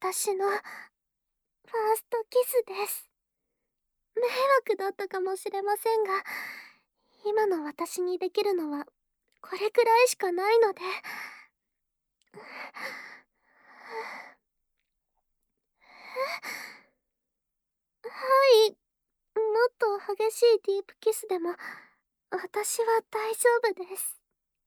私のファーストキスです。迷惑だったかもしれませんが、今の私にできるのはこれくらいしかないので。はい、もっと激しいディープキスでも私は大丈夫です。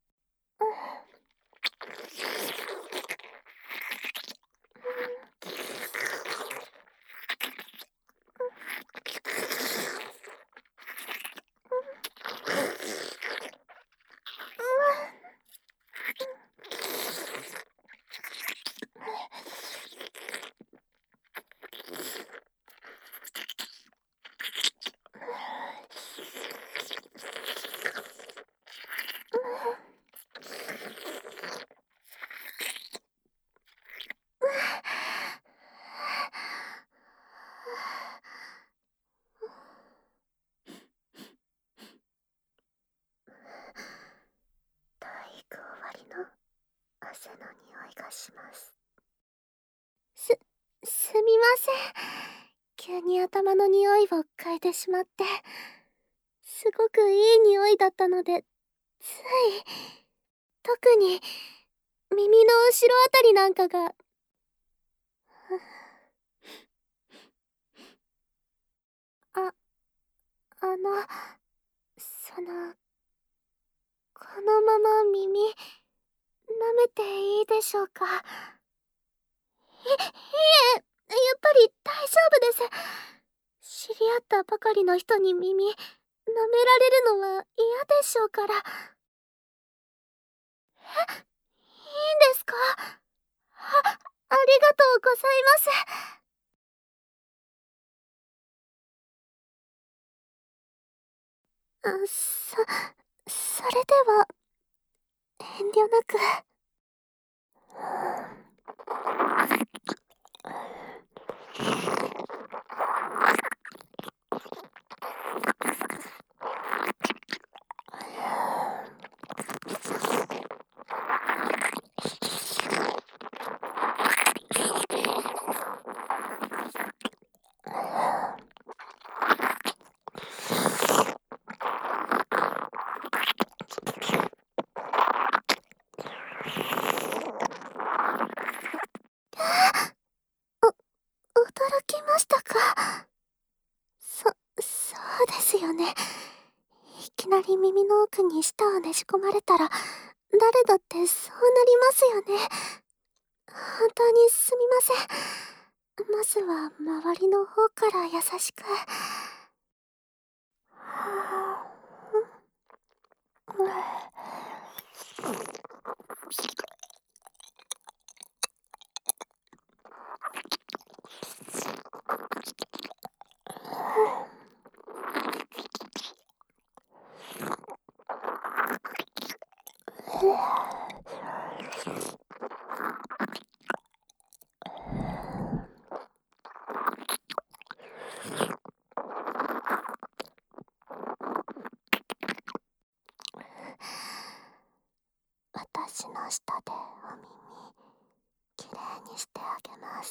体育終わりの汗の匂いがします。すみません。急に頭の匂いを嗅いでしまって。すごくいい匂いだったので、つい。特に、耳の後ろあたりなんかが。あ、その、このまま耳、舐めていいでしょうか。やっぱり大丈夫です。知り合ったばかりの人に耳、舐められるのは嫌でしょうから。いいんですか？ありがとうございます。それでは、遠慮なく。驚きましたか？そうですよね。いきなり耳の奥に舌をねじ込まれたら、誰だってそうなりますよね。本当にすみません。まずは周りの方から優しく。私の舌でお耳、きれいにしてあげます。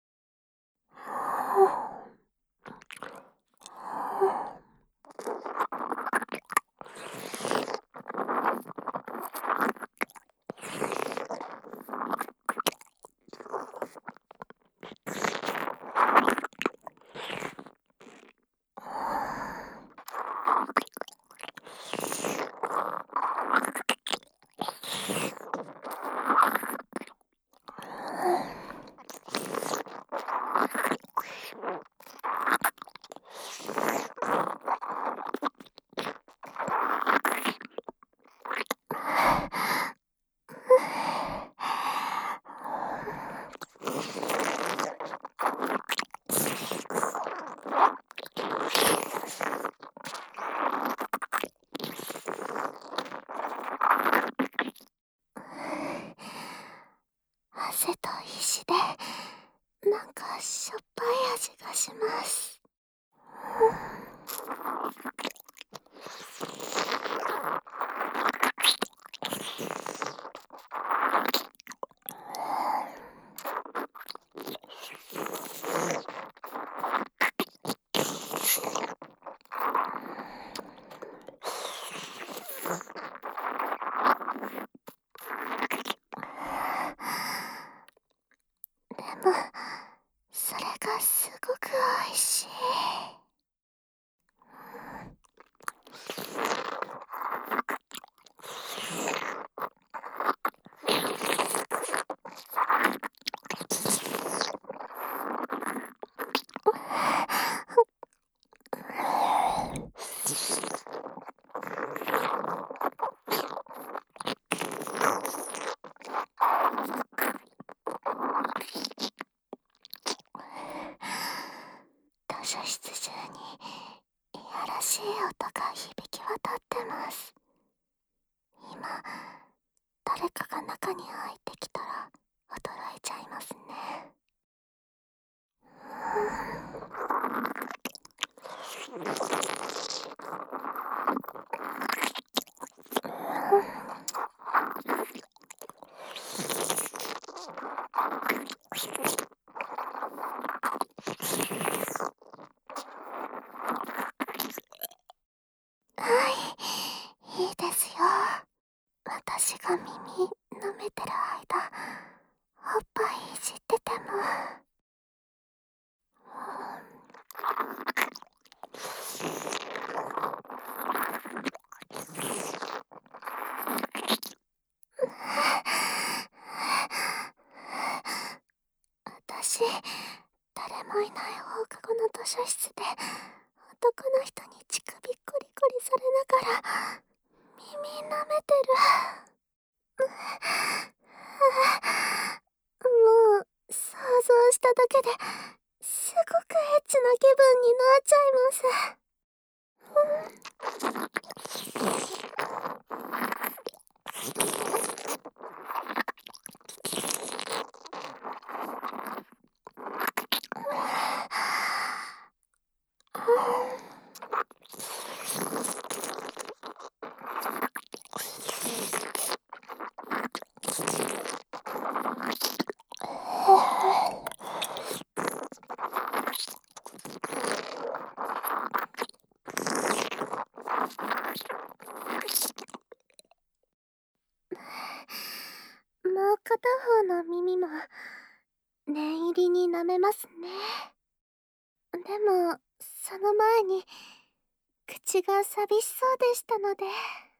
汗と石で、なんかしょっぱい味がします。 それがすごく美味しい。図書室中にいやらしい音が響き渡ってます。今、誰かが中に入ってきたら驚いちゃいますね。はい、いいですよ。私が耳舐めてる間、おっぱいいじってても。私、誰もいない放課後の図書室で男の人に乳首コリコリされながら耳舐めてる。もう想像しただけですごくエッチな気分になっちゃいます。もう片方の耳も念入りに舐めますね。でもその前に口が寂しそうでしたので。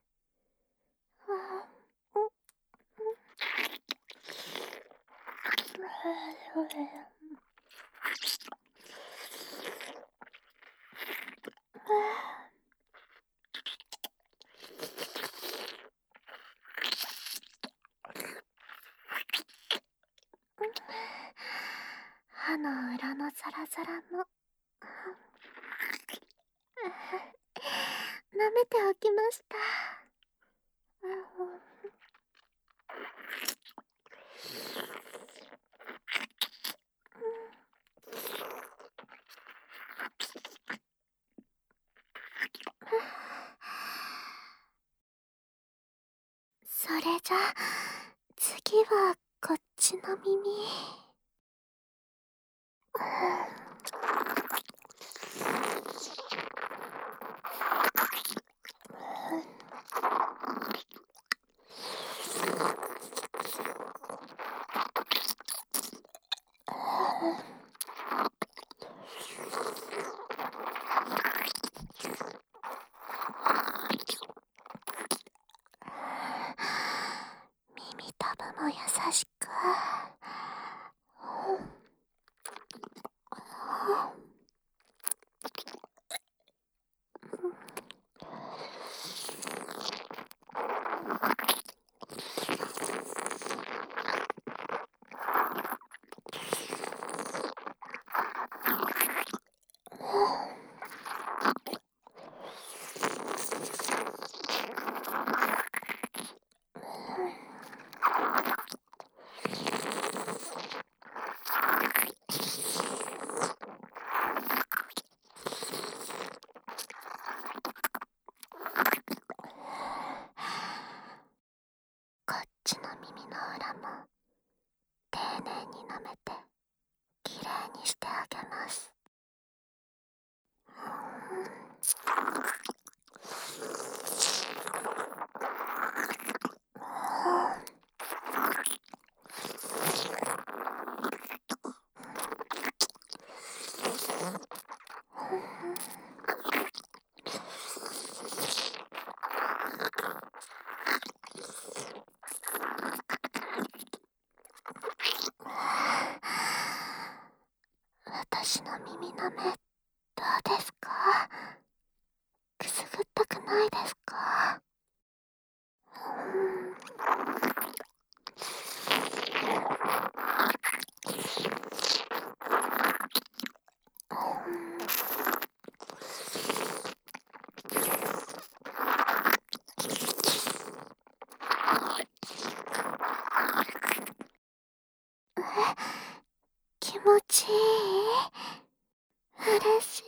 歯の裏のザラザラも舐めておきました。それじゃ次はこっちの耳。耳たぶも優しく。こっちの耳の裏も丁寧に舐めてきれいにしてあげます。 私の耳なめ、どうですか？くすぐったくないですか？気持ちいい？嬉しい。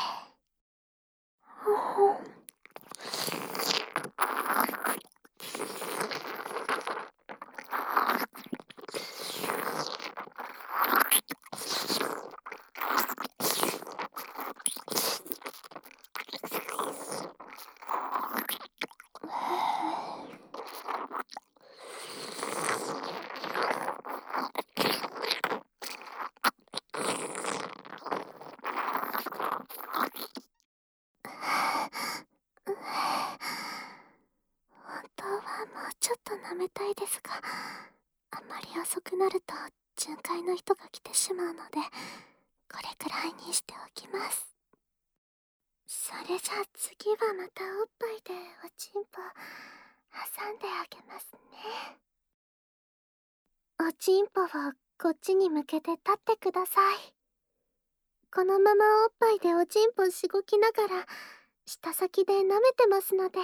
本当はもうちょっと舐めたいですが、あんまり遅くなると巡回の人が来てしまうので、これくらいにしておきます。それじゃあ次はまたおっぱいでおちんぽ挟んであげますね。おちんぽをこっちに向けて立ってください。このままおっぱいでおちんぽしごきながら舌先で舐めてますので。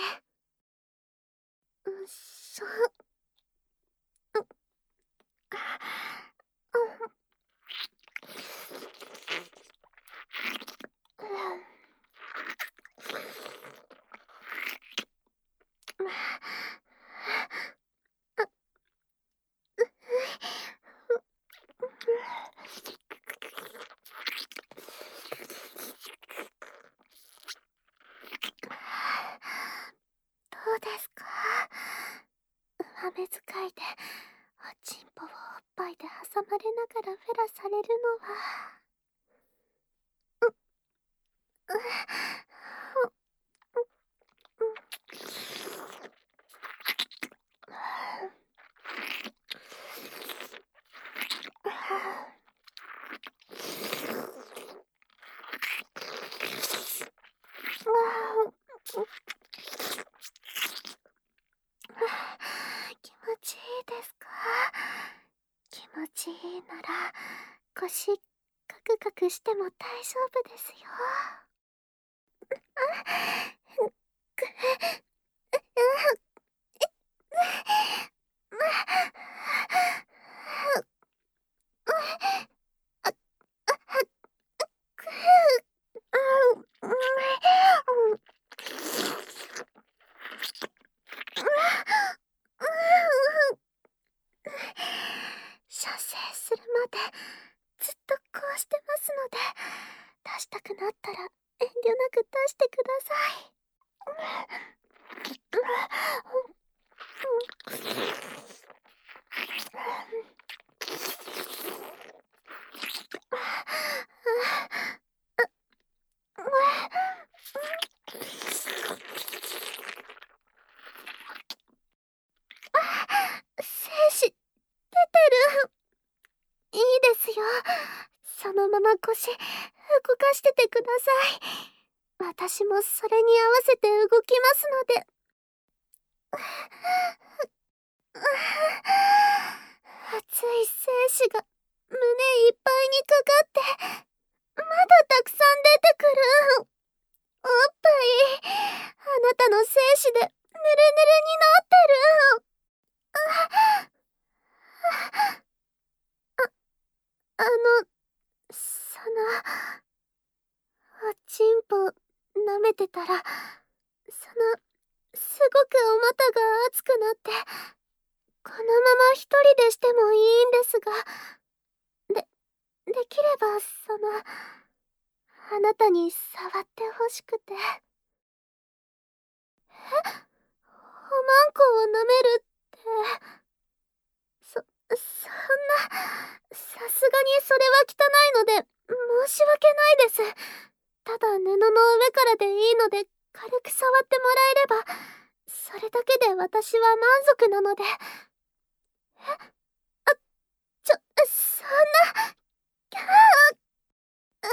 しょどうですか？上目遣いでおちんぽをおっぱいで挟まれながらフェラされるのは。気持ちいいですか？気持ちいいなら腰カクカクしても大丈夫ですよ。射精するまでずっとこうしてますので、出したくなったら遠慮なく出してください。精子出てる。いいですよ。そのまま腰動かしててください。私もそれに合わせて動きますので。熱い精子が胸いっぱいにかかって、まだたくさん出てくる。おっぱい、あなたの精子でぬるぬるになってる。あの、おちんぽ舐めてたら、すごくお股が熱くなって、このまま一人でしてもいいんですが、できればあなたに触ってほしくて。おまんこを舐めるって、そんな、さすがにそれは汚いので、申し訳ないです。ただ布の上からでいいので、軽く触ってもらえれば、それだけで私は満足なので。そんな、キャー。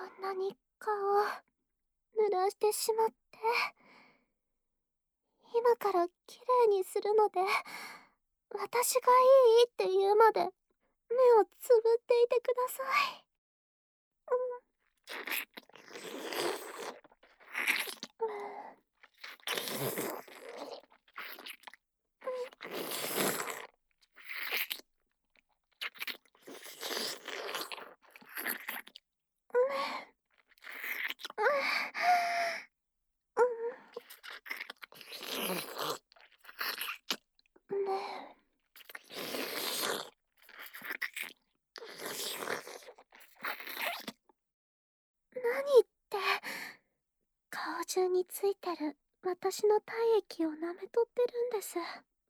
んなに顔濡らしてしまって、今からきれいにするので、私がいいって言うまで目をつぶっていてください。ねえ、何って、顔中についてる私の体液を舐めとってるんです。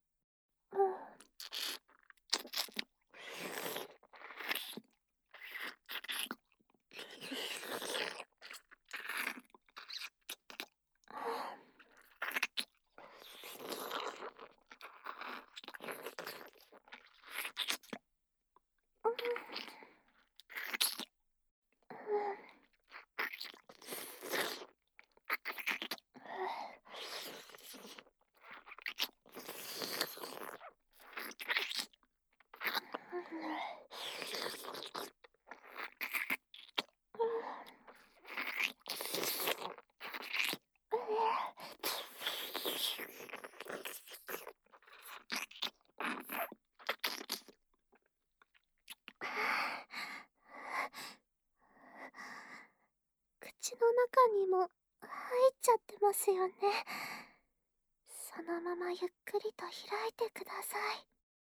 口の中にも入っちゃってますよね。そのままゆっくりと開いてください。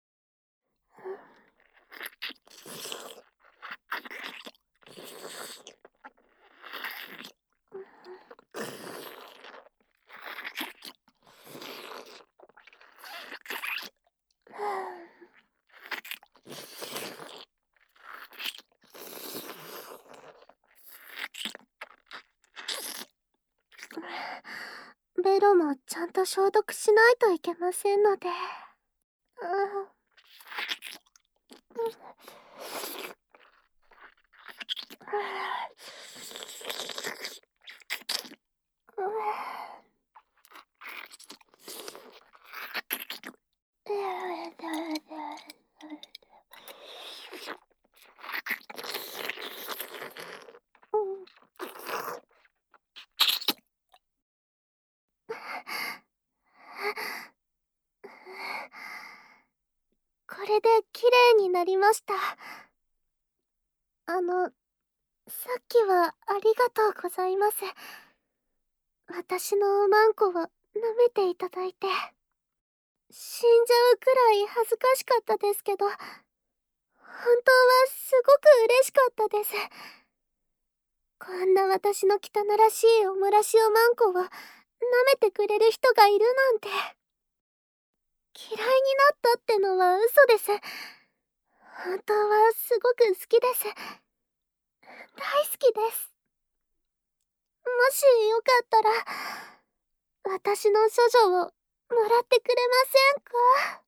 ベロもちゃんと消毒しないといけませんので。これできれいになりました。さっきはありがとうございます。私のおまんこを舐めていただいて。死んじゃうくらい恥ずかしかったですけど、本当はすごく嬉しかったです。こんな私の汚らしいおもらしおまんこを舐めてくれる人がいるなんて。嫌いになったってのは嘘です。本当はすごく好きです。大好きです。もしよかったら、私の処女をもらってくれませんか？